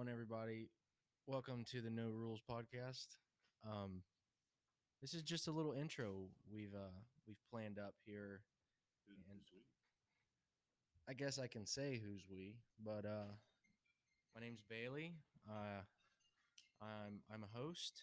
going, everybody? Welcome to the No Rules podcast. Um, this is just a little intro we've planned up here, and I guess I can say who's we, but my name's Bailey. Uh, I'm a host.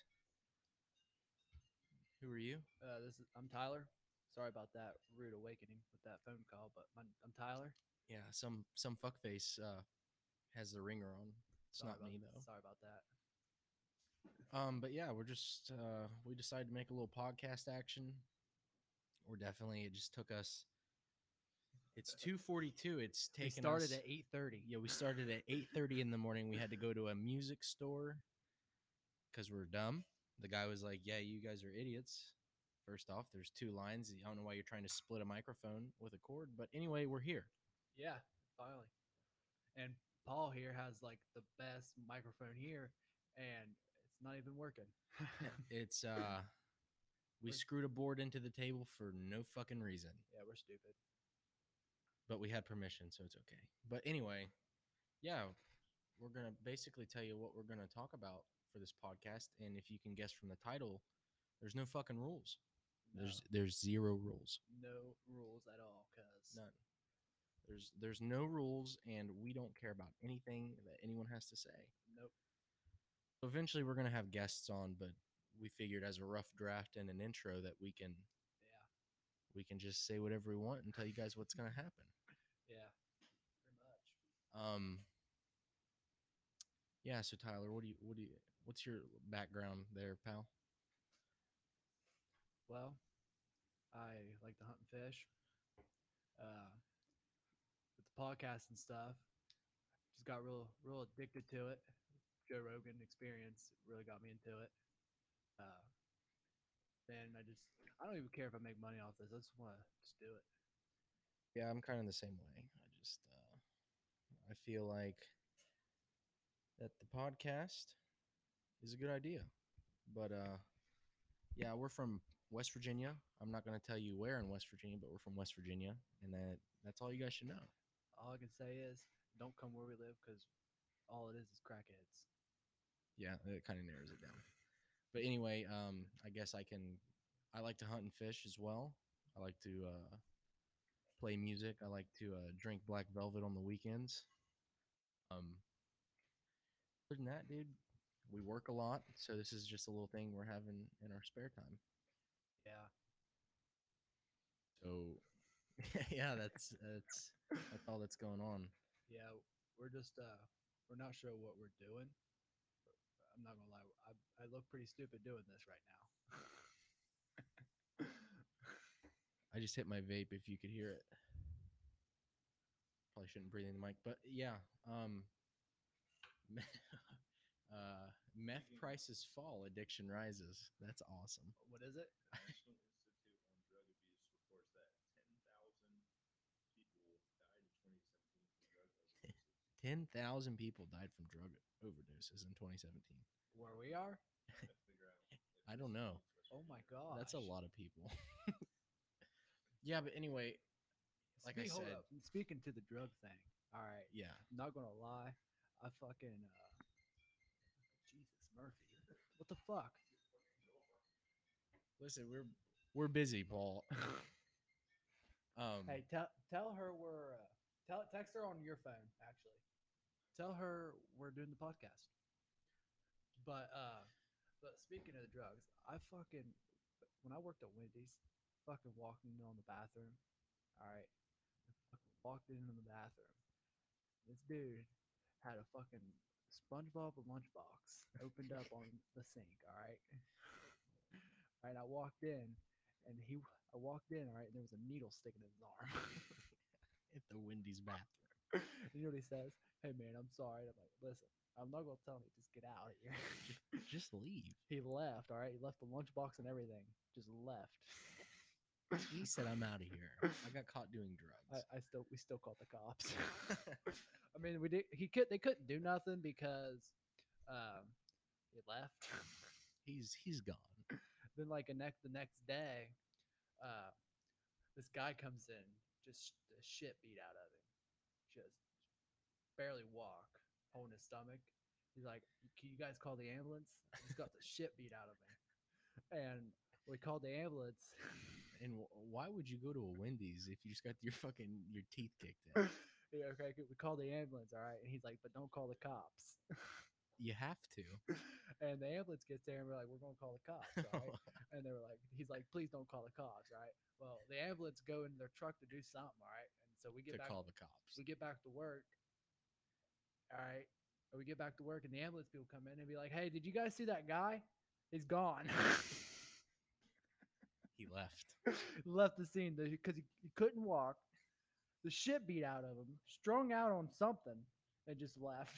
Who are you? I'm Tyler. Sorry about that rude awakening with that phone call, but I'm Tyler. Yeah, some fuckface has the ringer on. It's Sorry not about me though. sorry about that. But yeah, we're just we decided to make a little podcast action. We're definitely it just took us. It's 2:42. It's We taken started us. at 8:30. Yeah, we started at 8:30 in the morning. We had to go to a music store because we're dumb. The guy was like, "Yeah, you guys are idiots." First off, there's two lines. I don't know why you're trying to split a microphone with a cord, but anyway, we're here. Yeah, finally. And Paul here has like the best microphone here, and it's not even working. It's we We're- screwed a board into the table for no fucking reason, yeah, we're stupid. but we had permission, so it's okay. But anyway, yeah, we're gonna basically tell you what we're gonna talk about for this podcast, and if you can guess from the title, there's no fucking rules. No, There's zero rules. no rules at all, cause None. There's no rules, and we don't care about anything that anyone has to say. nope. So eventually, we're gonna have guests on, but we figured as a rough draft and an intro that Yeah, we can just say whatever we want and tell you guys what's gonna happen. yeah, pretty much. Um, yeah. So Tyler, what's your background there, pal? Well, I like to hunt and fish. Uh, with the podcast and stuff, just got real addicted to it. Joe Rogan experience really got me into it. Uh, then I don't even care if I make money off this. I just want to just do it. Yeah, I'm kind of the same way. I feel like that the podcast is a good idea, but yeah, we're from West Virginia. I'm not going to tell you where in West Virginia, but we're from West Virginia, and that's all you guys should know. All I can say is don't come where we live because all it is crackheads. Yeah, it kind of narrows it down. But anyway, I guess I like to hunt and fish as well. I like to play music. I like to drink Black Velvet on the weekends. Um, Other than that, dude, we work a lot, so this is just a little thing we're having in our spare time. Yeah, So, yeah, that's all that's going on. yeah. We're just we're not sure what we're doing. I'm not gonna lie. I look pretty stupid doing this right now. I just hit my vape. If you could hear it, probably shouldn't breathe in the mic, but yeah. Meth prices fall, addiction rises. That's awesome. What is it? The National Institute on Drug Abuse reports that 10,000 people died in 2017 from drug overdoses. 10,000 people died from drug overdoses in 2017. Where we are? I have to figure out if I this don't know. includes West Oh my Virginia. god, That's a lot of people. Yeah, but anyway, like I Hold said, up. Speaking to the drug thing. All right. yeah. I'm not gonna lie. I fucking Jesus Murphy. What the fuck? Listen, we're busy, Paul. Hey, tell her we're text her on your phone actually. Tell her we're doing the podcast. But speaking of the drugs, I fucking when I worked at Wendy's, fucking walked into the bathroom. All right, fucking walked into the bathroom. This dude had a fucking SpongeBob lunchbox opened up on the sink. All right, all right. I walked in, and I walked in. All right, and there was a needle sticking in his arm. At the Wendy's bathroom. You know what he says? Hey man, I'm sorry. I'm like, listen, I'm not gonna tell him. Just get out of here. Just leave. He left. All right, he left the lunchbox and everything. Just left. He said, "I'm out of here. I got caught doing drugs." We still called the cops. I mean, we did. They couldn't do nothing because he left. He's gone. Then like the next day, uh, this guy comes in, just the shit beat out of him, just barely walk, holding his stomach. He's like, "Can you guys call the ambulance? I just got the shit beat out of me." And we called the ambulance. And why would you go to a Wendy's if you just got your teeth kicked in? Yeah, okay, we called the ambulance, all right. And he's like, "But don't call the cops." You have to. And the ambulance gets there, and we're like, "We're gonna call the cops, right?" And they were like, "He's like, please don't call the cops, right?" Well, the ambulance go in their truck to do something, all right. And so we To get back, call the cops. we get back to work, all right. And we get back to work, and the ambulance people come in and be like, "Hey, did you guys see that guy? He's gone." He left. Left the scene because he couldn't walk. The shit beat out of him, strung out on something, and just left.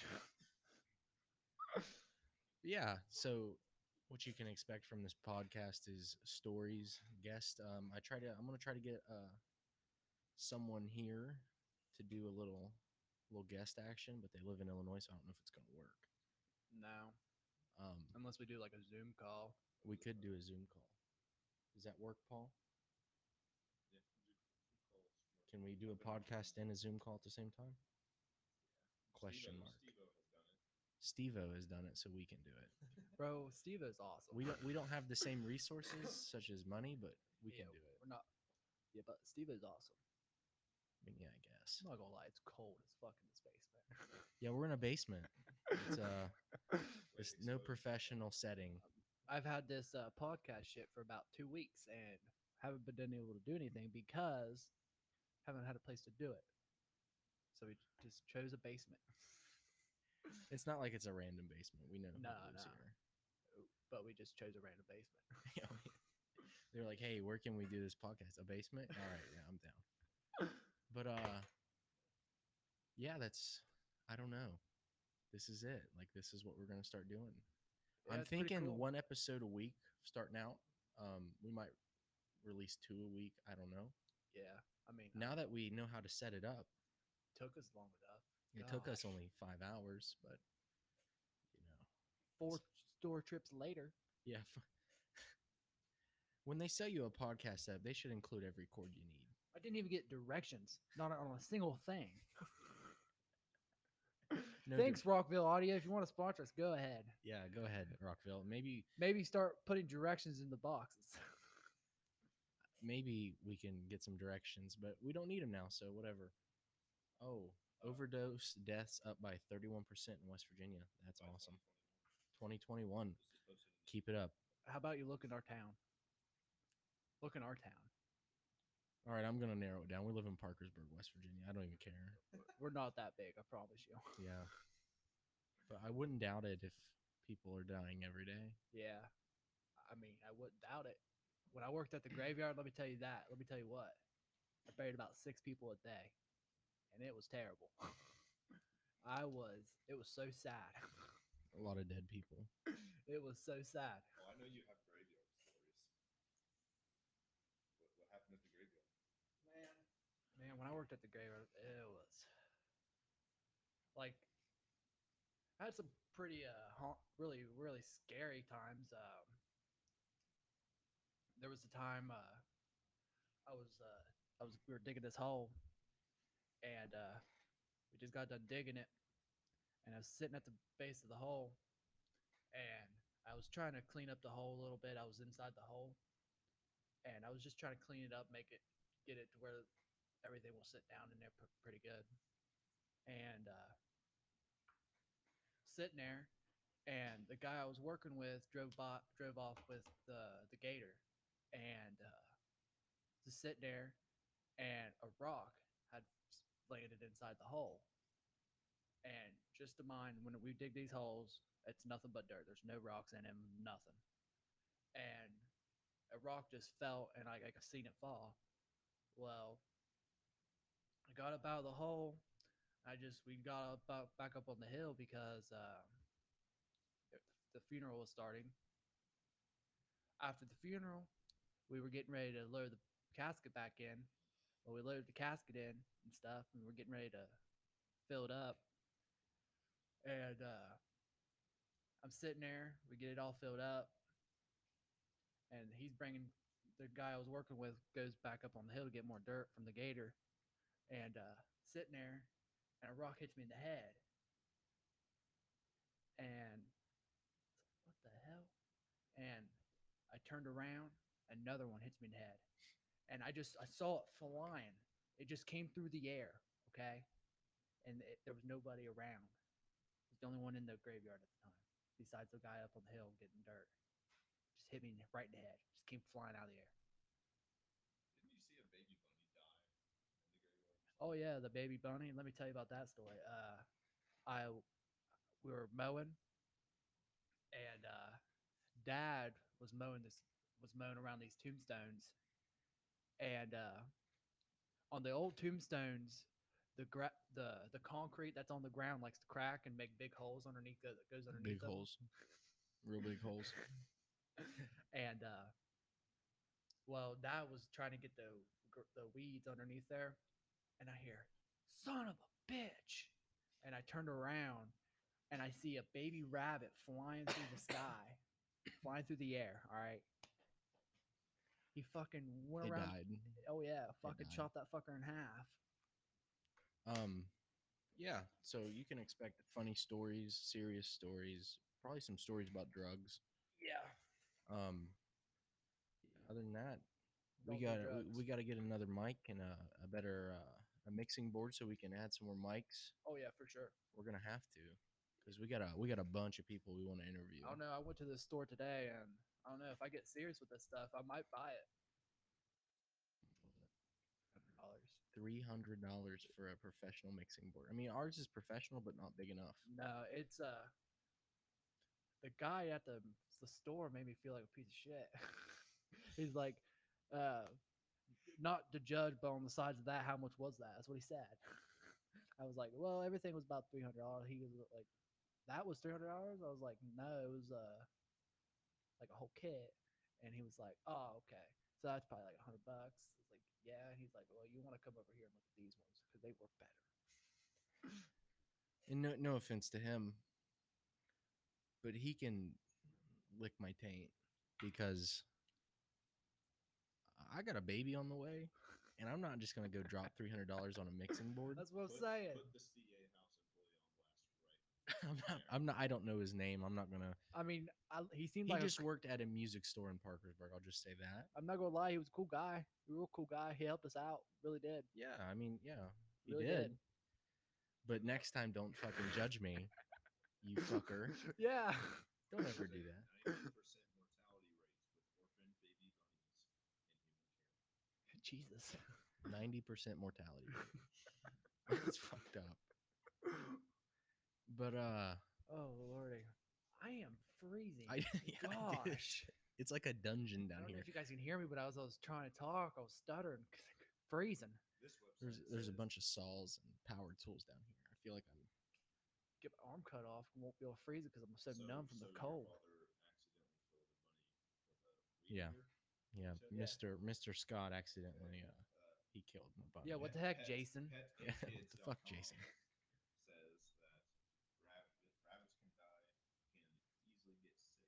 Yeah. So what you can expect from this podcast is stories, guest. I'm gonna try to get someone here to do a little guest action, but they live in Illinois, so I don't know if it's gonna work. No, Um, unless we do like a Zoom call. we could do a Zoom call. Does that work, Paul? Yeah, Zoom calls work. Can we do a podcast and a Zoom call at the same time? Question mark. Steve-O has done Steve-O has done it. it, so we can do it. Bro, Steve is awesome. We don't have the same resources such as money, but we can do it. We're not. Yeah, but Steve is awesome. I mean, yeah, I guess. I'm not gonna lie, it's cold as fuck in this basement. Yeah, we're in a basement. It's it's Wait, no so- professional setting. I've had this podcast shit for about 2 weeks and haven't been able to do anything because haven't had a place to do it. So we just chose a basement. It's not like it's a random basement. We know who No, lives no. here. But we just chose a random basement. Yeah, they're like, "Hey, where can we do this podcast? A basement?" All right, yeah, I'm down. But yeah, I don't know. This is it. Like, this is what we're gonna start doing. Yeah, I'm it's pretty thinking cool. 1 episode a week starting out. We might release 2 a week. I don't know. Yeah, I mean, Now that we know how to set it up, took us long enough. it took us Gosh. only 5 hours, but you know, 4 store trips later. yeah. When they sell you a podcast app, they should include every cord you need. I didn't even get directions, not on a single thing. No Thanks, Rockville Audio. If you want to sponsor us, go ahead. Yeah, go ahead, Rockville. Maybe start putting directions in the boxes. Maybe we can get some directions, but we don't need them now, so whatever. Oh, overdose deaths up by 31% in West Virginia. That's by awesome. 2021. 2021. This is posted in Keep it up. How about you look in our town? Look in our town. All right, I'm going to narrow it down. We live in Parkersburg, West Virginia. I don't even care. We're not that big, I promise you. Yeah. But I wouldn't doubt it if people are dying every day. Yeah. I mean, I wouldn't doubt it. When I worked at the graveyard, let me tell you that. Let me tell you what. I buried about 6 people a day. And it was terrible. It was so sad. A lot of dead people. It was so sad. Oh, I know you have graveyard stories. What happened at the graveyard? Man, when I worked at the graveyard, it was like I had some pretty really really scary times. There was a time we were digging this hole, and we just got done digging it, and I was sitting at the base of the hole, and I was trying to clean up the hole a little bit. I was inside the hole, and I was just trying to clean it up, get it to where everything will sit down in there pretty good. And sitting there, and the guy I was working with drove off with the gator, and just sitting there, and a rock had landed inside the hole. And just to mind, when we dig these holes, it's nothing but dirt. There's no rocks in them, nothing. And a rock just fell, and I seen it fall. Well, I got up out of the hole. We got back up on the hill because the funeral was starting. After the funeral, we were getting ready to load the casket back in. Well, we loaded the casket in and stuff, and we're getting ready to fill it up. And I'm sitting there. We get it all filled up, and he's bringing the guy I was working with goes back up on the hill to get more dirt from the gator, and sitting there, and a rock hits me in the head, and turned around, another one hits me in the head, and I saw it flying. It just came through the air, okay, and there was nobody around. I was the only one in the graveyard at the time, besides the guy up on the hill getting dirt. Just hit me right in the head. Just came flying out of the air. Didn't you see a baby bunny die in the graveyard? Oh yeah, the baby bunny. Let me tell you about that story. I we were mowing, and Dad was mowing around these tombstones, and on the old tombstones, the concrete that's on the ground likes to crack and make big holes underneath that goes underneath Big them. holes, real big holes. And well, Dad was trying to get the weeds underneath there, and I hear "son of a bitch," and I turned around and I see a baby rabbit flying through the sky, flying through the air. All right, he fucking went It around. died. Oh yeah, fucking died. chopped that fucker in half. Yeah. So you can expect funny stories, serious stories, probably some stories about drugs. Yeah. Other than that, Don't do drugs. we got to get another mic and a better a mixing board so we can add some more mics. Oh yeah, for sure. We're gonna have to, because we got a bunch of people we want to interview. I don't know. I went to the store today, and I don't know if I get serious with this stuff, I might buy it. $100. $300 for a professional mixing board. I mean, ours is professional, but not big enough. No, it's the guy at the store made me feel like a piece of shit. He's like, not to judge, but on the sides of that, how much was that? That's what he said. I was like, well, everything was about $300. He was like, that was $300. I was like, no, it was like a whole kit. And he was like, oh, okay, so that's probably like $100. I was like, yeah. And he's like, well, you want to come over here and look at these ones because they work better. And no offense to him, but he can lick my taint because I got a baby on the way, and I'm not just gonna go drop $300 on a mixing board. That's what I'm saying. Put the CA House employee on blast, right? I'm not. I don't know his name. I'm not gonna. I mean, he seemed He like just worked at a music store in Parkersburg. I'll just say that. I'm not gonna lie, he was a cool guy. A real cool guy. He helped us out. Really did. Yeah, I mean, yeah, he Really did. did. But next time, don't fucking judge me, you fucker. Yeah. Don't ever do that. 90% mortality rates with orphan baby bunnies in human care. Jesus. 90% mortality rate. That's fucked up. But Oh lordy, I am freezing. yeah, dude, Gosh. it's like a dungeon I down don't know here. if you guys can hear me, but as I was trying to talk, I was stuttering, freezing. This website There's a says bunch of saws and power tools down here. I feel like I'm. Get my arm cut off and won't be able to freeze it because I'm so numb from the your cold. father accidentally killed a bunny with a weed Yeah. eater? Yeah, Yeah. Mr. Scott accidentally he killed my bunny. Yeah, what the heck, Pet- Jason? Yeah, what the fuck, PetFoodKids.com Jason? says that rabbits can die, can easily get sick.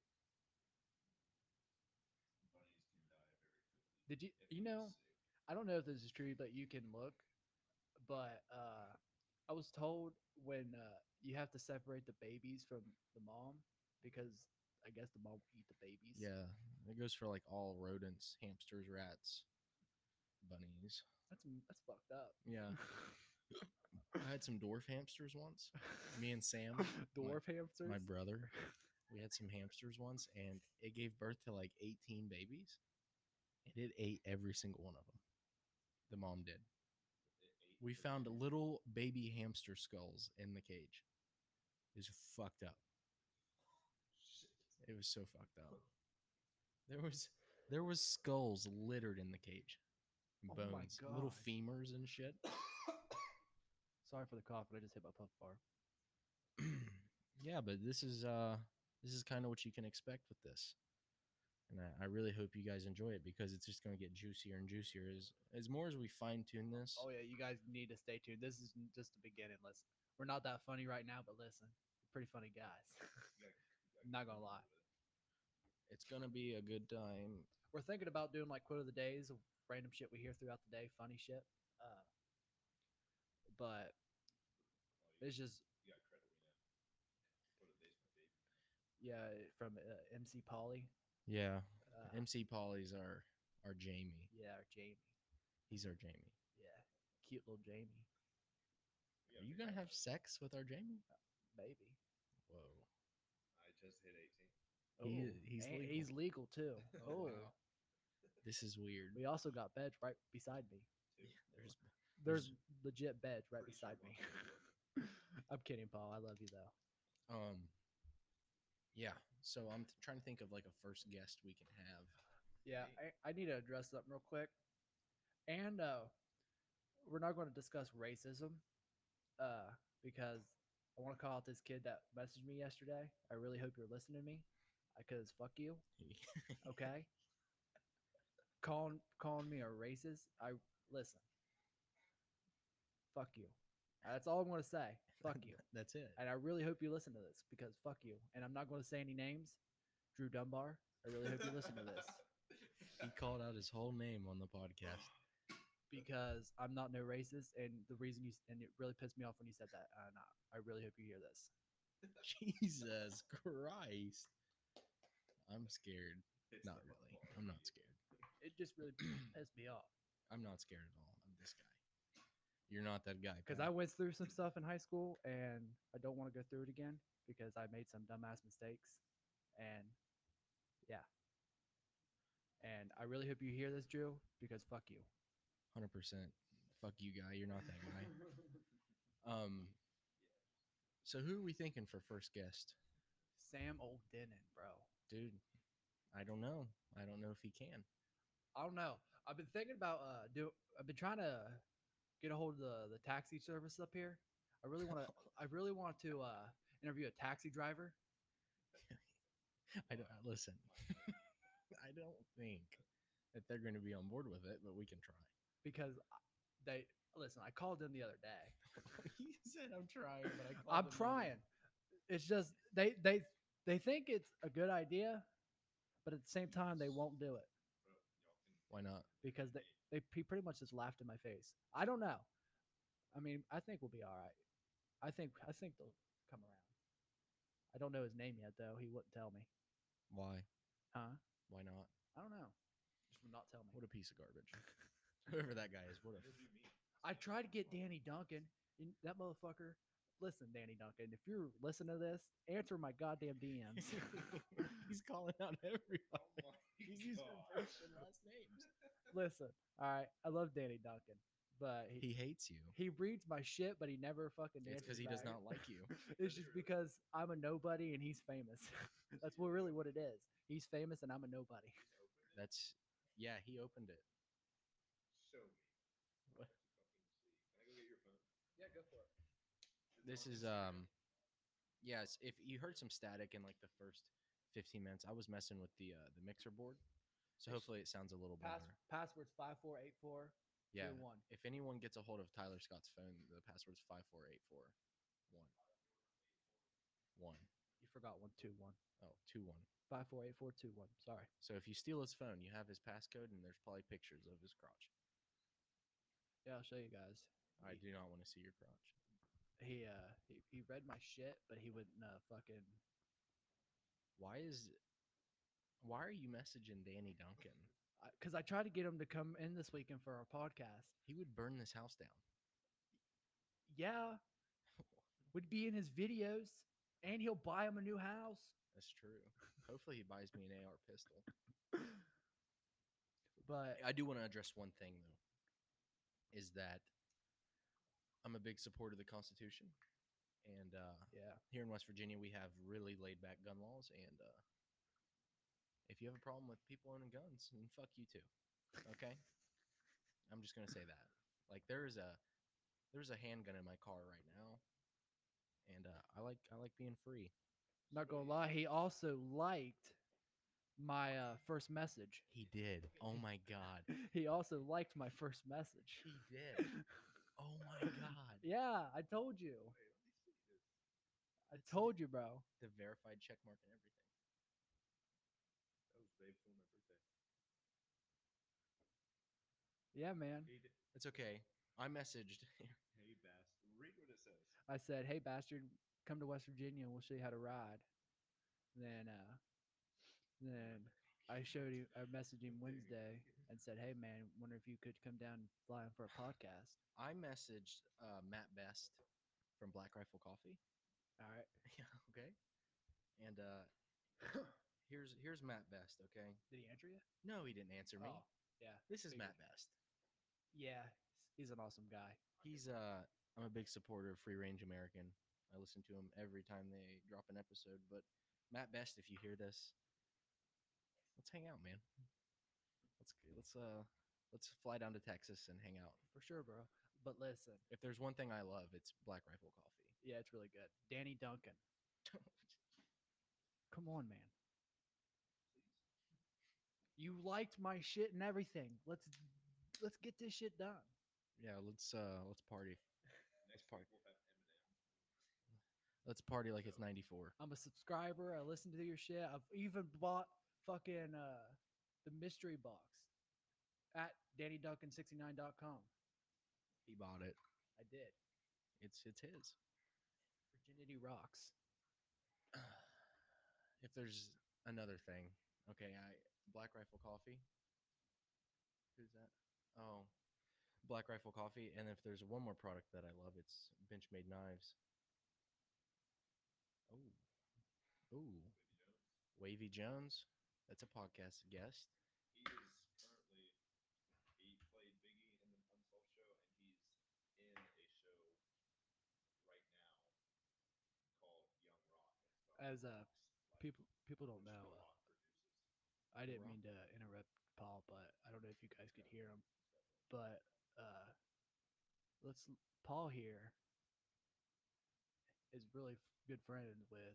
Bunnies can die very quickly. Did you? if You they get know, sick. I don't know if this is true, but you can look. But I was told when you have to separate the babies from the mom because I guess the mom will eat the babies. Yeah, it goes for like all rodents, hamsters, rats, bunnies. That's fucked up. Yeah. I had some dwarf hamsters once. Me and Sam, Dwarf hamsters. my brother, we had some hamsters once, and it gave birth to like 18 babies, and it ate every single one of them. The mom did. It ate We the found babies. little baby hamster skulls in the cage. It was fucked up. Shit. It was so fucked up. There was skulls littered in the cage. And Oh my bones, little gosh. femurs and shit. Sorry for the cough, but I just hit my puff bar. Yeah, but this is kind of what you can expect with this. And I really hope you guys enjoy it because it's just going to get juicier and juicier as more as we fine tune this. Oh yeah, you guys need to stay tuned. This is just the beginning. We're not that funny right now, but listen, we're pretty funny guys. You gotta Not keep gonna going lie. with it. It's going to be a good time. We're thinking about doing like quote of the days, random shit we hear throughout the day, funny shit. But Oh, it's just you got credit me now. What a day's my baby. yeah from MC Polly. Yeah, MC Polly's our Jamie. Yeah, or Jamie. He's our Jamie. Yeah, cute little Jamie. Are you gonna have sex with our Jamie? Maybe. Whoa. I just hit 18. He's and legal. he's legal too. Oh, Oh, wow. This is weird. we also got beds right beside me. There's There's legit beds right Pretty sure beside me. mine I'm kidding, Paul. I love you though. yeah. So I'm trying to think of like a first guest we can have. Yeah, I need to address something real quick. And we're not going to discuss racism because I want to call out this kid that messaged me yesterday. I really hope you're listening to me because fuck you, okay? calling me a racist. Listen. Fuck you. That's all I'm going to say. Fuck you. That's it. And I really hope you listen to this because fuck you. And I'm not going to say any names. Drew Dunbar. I really hope you listen to this. He called out his whole name on the podcast. Because I'm not no racist, and the reason and it really pissed me off when you said that. I really hope you hear this. Jesus Christ. I'm scared. It's Not the really. ball. I'm not scared. It just really pissed me off I'm not scared at all. I'm this guy. You're not that guy. because pal. I went through some stuff in high school, and I don't want to go through it again because I made some dumbass mistakes, and yeah. And I really hope you hear this, Drew, because fuck you. 100%. Fuck you, guy. You're not that guy. So who are we thinking for first guest? Sam Oldenin, bro. Dude, I don't know. I don't know if he can. I don't know. I've been thinking about I've been trying to get a hold of the taxi service up here. I really want to. I really want to interview a taxi driver. I don't listen. I don't think that they're going to be on board with it, but we can try. Because they listen. I called them the other day. You said I'm trying, but I'm trying. It's just they think it's a good idea, but at the same time they won't do it Why not? because he pretty much just laughed in my face. I don't know. I mean, I think we'll be all right. I think they'll come around. I don't know his name yet though. He wouldn't tell me. Why? Huh? Why not? I don't know. Just would not tell me. What a piece of garbage. Whoever that guy is, what a. What do you mean? I tried to get Danny Duncan. And that motherfucker. Listen, Danny Duncan, if you're listening to this, answer my goddamn DMs. He's calling out everybody. Oh my He's using God. first and last names. Listen, all right, I love Danny Duncan, but He hates you. he reads my shit, but he never fucking It's answers because he does back. not like you. It's just because I'm a nobody and he's famous. That's really what it is. He's famous and I'm a nobody. That's yeah. He opened it. Show me. What? Can I go get your phone? Yeah, go for it. This is yes. If you heard some static in like the first 15 minutes, I was messing with the mixer board, so hopefully it sounds a little better. Password's 5484. Yeah. 21. If anyone gets a hold of Tyler Scott's phone, the password's 54841. You forgot 121. Oh, 21. 548421. Sorry. So if you steal his phone, you have his passcode, and there's probably pictures of his crotch. Yeah, I'll show you guys. I do not want to see your crotch. He read my shit, but he wouldn't fucking. Why are you messaging Danny Duncan? Because I tried to get him to come in this weekend for our podcast. He would burn this house down. Yeah, would be in his videos, and he'll buy him a new house. That's true. Hopefully he buys me an AR pistol. But I do want to address one thing though, is that I'm a big supporter of the Constitution, and yeah, here in West Virginia we have really laid back gun laws, and if you have a problem with people owning guns, then fuck you too. Okay? I'm just gonna say that. Like there's a handgun in my car right now, and I like being free. not gonna lie, he also liked my first message. He did. Oh my god. He also liked my first message. He did. Oh my god. Yeah, I told you. Wait, let me see this. I told you, bro. The verified check mark and everything. That was way before my birthday. Yeah, man. He did. It's okay. I messaged. Hey, bastard. Read what it says. I said, "Hey, bastard, come to West Virginia and we'll show you how to ride." Then I showed him. I messaged him Wednesday and said, "Hey man, wonder if you could come down and fly in for a podcast." I messaged Matt Best from Black Rifle Coffee. All right. Yeah, okay. And here's Matt Best, okay? Did he answer you? No, he didn't answer me. Oh, yeah. This is figured. Matt Best. Yeah, he's an awesome guy. He's I'm a big supporter of Free Range American. I listen to him every time they drop an episode. But Matt Best, if you hear this, let's hang out, man. Let's fly down to Texas and hang out. For sure, bro. But listen, If there's one thing I love, it's Black Rifle Coffee. yeah, it's really good. Danny Duncan. Come on, man. You liked my shit and everything. Let's get this shit done. Yeah, let's party. Next part. week we'll have Eminem. Let's party like it's 94. I'm a subscriber. I listen to your shit. I've even bought fucking the mystery box at DannyDuncan69.com. He bought it. I did. It's his. Virginity rocks. If there's another thing, okay, Black Rifle Coffee. Who's that? Oh, Black Rifle Coffee. And if there's one more product that I love, it's Benchmade Knives. Oh, ooh, Wavy Jones. That's a podcast guest. He is currently he played Biggie in the Unsolved show, and he's in a show right now called Young Rock. As Rocks, people don't which know. The Rock produces. I didn't Rock. mean to interrupt Paul, but I don't know if you guys could hear him. But Paul here is really good friends with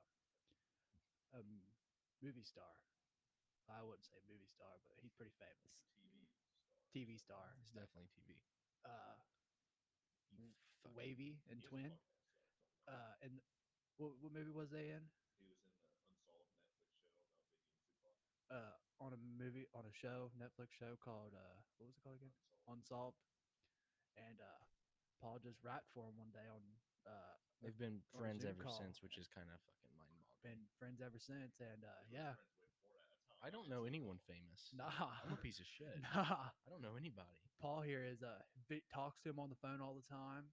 a movie star. I wouldn't say movie star, but he's pretty famous. TV star. It's definitely TV. Uh, You fucking- Wavy and He has a Twin. podcast, so I'm talking about. And what movie was they in? He was in the Unsolved Netflix show about Biggie and Tupac. On a movie, on a show, Netflix show called what was it called again? Unsolved. Unsolved. And Paul just rapped for him one day on They've been on a friends Zoom ever call. since, which is kind of fucking mind-boggling. been friends ever since. And He was yeah, friends way before that. That's how I don't know anyone famous. nah, I'm a piece of shit. nah. I don't know anybody. Paul here is talks to him on the phone all the time.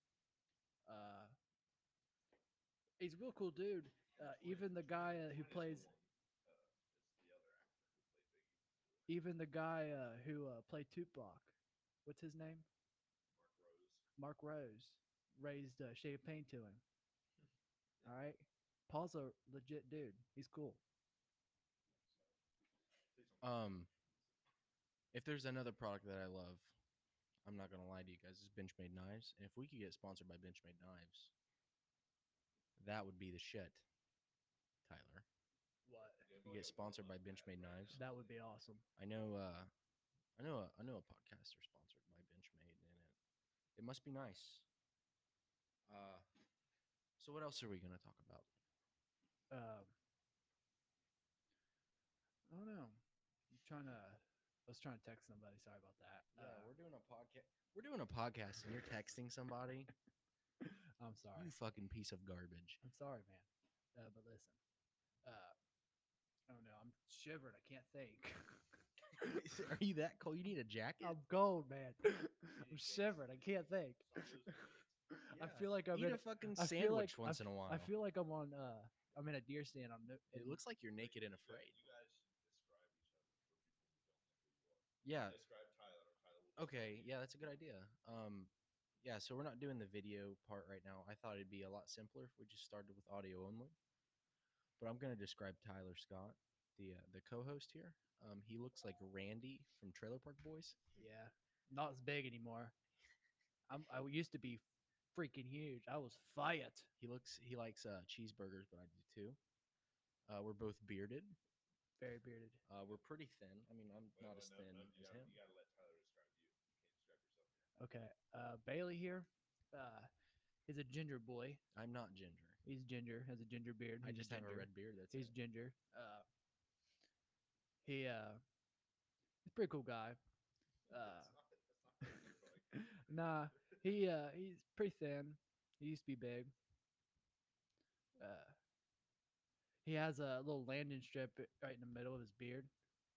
He's a real cool dude. Even the guy who plays, even the guy who played Tupac, what's his name? Mark Rose. Mark Rose raised champagne to him. All right, Paul's a legit dude. He's cool. If there's another product that I love, I'm not gonna lie to you guys, it's Benchmade Knives. And if we could get sponsored by Benchmade Knives, that would be the shit, Tyler. What? We get sponsored by Benchmade Knives. That would be awesome. I know a podcaster sponsored by Benchmade, and it must be nice. So what else are we gonna talk about? I don't know. I was trying to text somebody. Sorry about that. We're doing a podcast. We're doing a podcast, and you're texting somebody. I'm sorry. You fucking piece of garbage. I'm sorry, man. But listen. I don't know. I'm shivering. I can't think. Are you that cold? You need a jacket. I'm cold, man. I'm shivering. I can't think. I feel like I'm Eat in a fucking I feel sandwich like- once in a while. I feel like I'm on. I'm in a deer stand. It looks like you're naked and afraid. You guys should describe each other for people who don't know who you are. Yeah. Describe Tyler. Or Tyler will Okay. describe you. Yeah, that's a good idea. Yeah. So we're not doing the video part right now. I thought it'd be a lot simpler if we just started with audio only. But I'm gonna describe Tyler Scott, the co-host here. He looks like Randy from Trailer Park Boys. Yeah, not as big anymore. I used to be freaking huge. I was fired. He likes cheeseburgers, but I do too. We're both bearded. Very bearded. We're pretty thin. I mean, I'm Wait, not wait, as no, thin no, as you him. gotta let Tyler describe you. You can't describe yourself. Okay. Bailey here. He's a ginger boy. I'm not ginger. He's ginger. Has a ginger beard. I He's just have a ginger. red beard. That's He's it. ginger. He's a pretty cool guy. That's not like, Nah, he's pretty thin. He used to be big. He has a little landing strip right in the middle of his beard.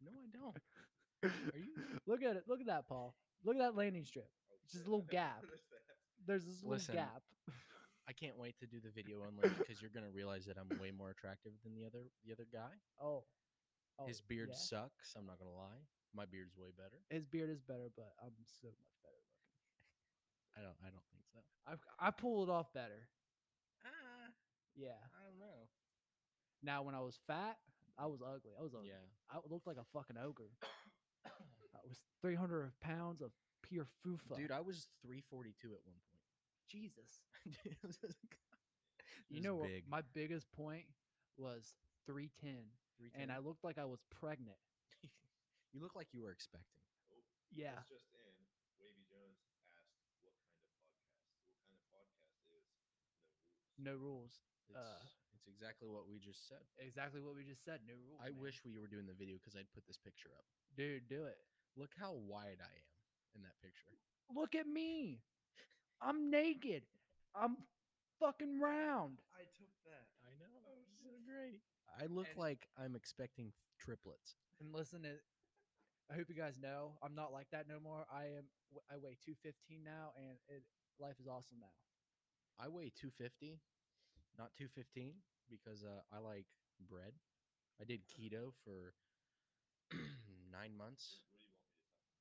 No, I don't. Are you? Look at it. Look at that, Paul. Look at that landing strip. Oh, It's just a shit, little I gap. noticed that. There's this little Listen, gap. I can't wait to do the video only because you're gonna realize that I'm way more attractive than the other guy. Oh, His beard yeah. sucks. I'm not gonna lie. My beard's way better. His beard is better, but I'm so much better looking. I don't think so. I pull it off better. Yeah. I don't know. Now when I was fat, I was ugly. I was ugly. Yeah. I looked like a fucking ogre. I was 300 pounds of pure fufa. Dude, I was 342 at one point. Jesus. It was You know what? big. My biggest point was 310, and I 310. looked like I was pregnant. You look like you were expecting. Oh, Yeah. this just in. Wavy Jones asked what kind of podcast is No Rules. No rules. It's exactly what we just said. Exactly what we just said. No rules. I man. wish we were doing the video because I'd put this picture up. Dude, do it. Look how wide I am in that picture. Look at me. I'm naked. I'm fucking round. I took that. I know. Oh, So shit. great. I look And- like I'm expecting triplets. And listen, I hope you guys know I'm not like that no more. I weigh 215 now, and life is awesome now. I weigh 250, not 215, because I like bread. I did keto for 9 months. What do you want me to tell them?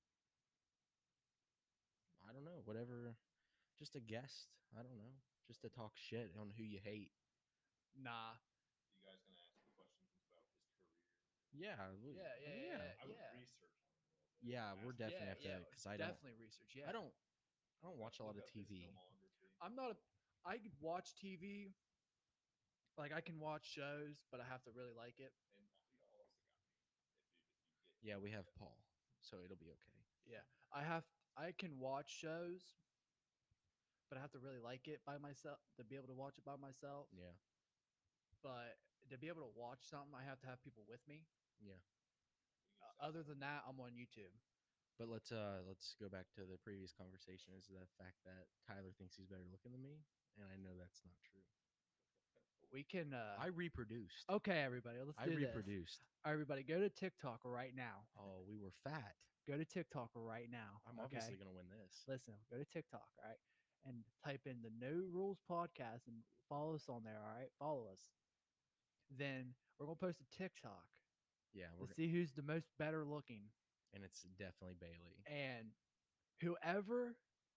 I don't know, whatever. Just a guest. I don't know. Just to talk shit on who you hate. Nah. You guys gonna ask him questions about his career? Yeah. Yeah. I would Yeah. research on him a little bit. Yeah, we're Ask him definitely have to because I don't. definitely research. Yeah, I don't watch a lot look of up his TV. filmography. I'm not a. I could watch TV. Like I can watch shows, but I have to really like it. And you also got me. If you get Yeah, we have Paul, so it'll be okay. Yeah, I can watch shows, but I have to really like it by myself to be able to watch it by myself. Yeah, But to be able to watch something, I have to have people with me. yeah. we can just Other than that, I'm on YouTube. But let's go back to the previous conversation. Is the fact that Tyler thinks he's better looking than me, and I know that's not true. We can. I reproduced. Okay, everybody, let's I do this. reproduced. Everybody, go to TikTok right now. Oh, we were fat. Go to TikTok right now. I'm okay? obviously gonna win this. Listen, go to TikTok, all right, and type in the No Rules Podcast and follow us on there. All right, follow us. Then we're gonna post a TikTok Yeah, to we're see who's the most better looking, and it's definitely Bailey. and whoever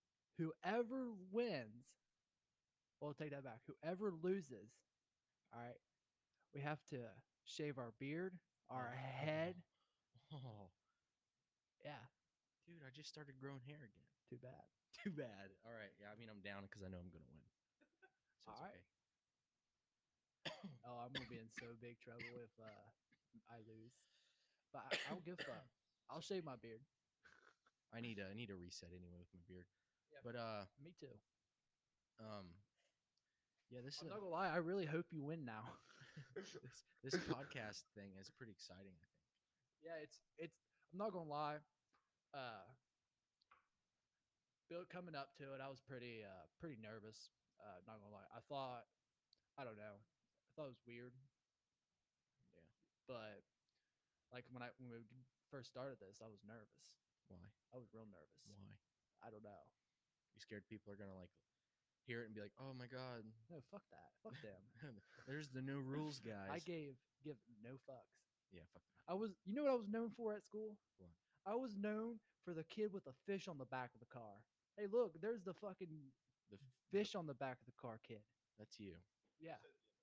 wins, well, take that back. Whoever loses, all right, we have to shave our beard, our head. Oh, Yeah, dude, I just started growing hair again. too bad. Too bad. All right. Yeah, I mean, I'm down because I know I'm gonna win. So it's All right. okay. Oh, I'm gonna be in so big trouble if I lose. But I don't give a fuck. I'll shave my beard. I need a reset anyway with my beard. Yeah. But Me too. yeah, this I'm is not gonna lie. I really hope you win now. this podcast thing is pretty exciting. I think. Yeah, it's. I'm not gonna lie. Bill coming up to it, I was pretty nervous. Not gonna lie. I don't know. I thought it was weird. Yeah. But like when we first started this, I was nervous. Why? I was real nervous. Why? I don't know. You scared people are gonna like hear it and be like, "Oh my god, No, fuck that. Fuck them. there's the new rules, guys." I give no fucks. Yeah, fuck that. I was, you know what I was known for at school? What? I was known for the kid with the fish on the back of the car. Hey, look, there's the fucking The fish on the back of the car kid. that's you. Yeah.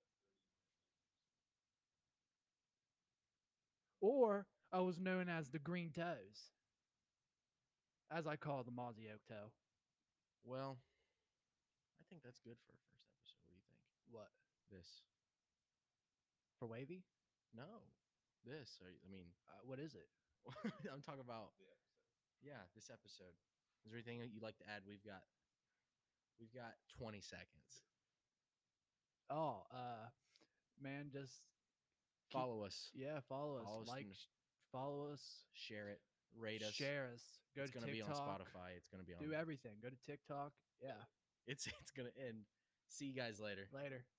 Or I was known as the Green Toes, as I call the Mozzie Oak Toe. Well, I think that's good for a first episode. What do you think? What? This? For Wavy? No, this. I mean, What is it? I'm talking about. The episode. Yeah, this episode. Is there anything that you'd like to add? We've got 20 seconds. Oh, man, just Follow us, yeah, follow us, Follow us like, and- follow us, share it, rate us. share us, go It's to gonna TikTok, be on Spotify. It's gonna be on. do everything. Go to TikTok. Yeah, It's gonna end. See you guys later. later.